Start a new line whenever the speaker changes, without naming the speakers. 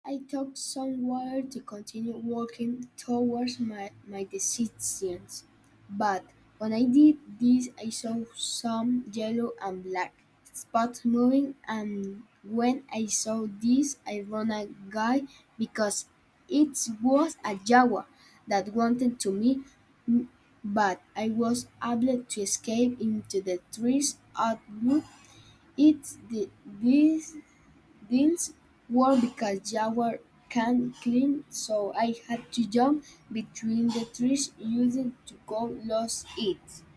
I took some water to continue walking towards my decisions. But when I did this, I saw some yellow and black spots moving, and when I saw this, I ran a guy because it was a jaguar that wanted to me, but I was able to escape into the trees outgrew it. These were because Jaguar can climb, so I had to jump between the trees using to go lost it.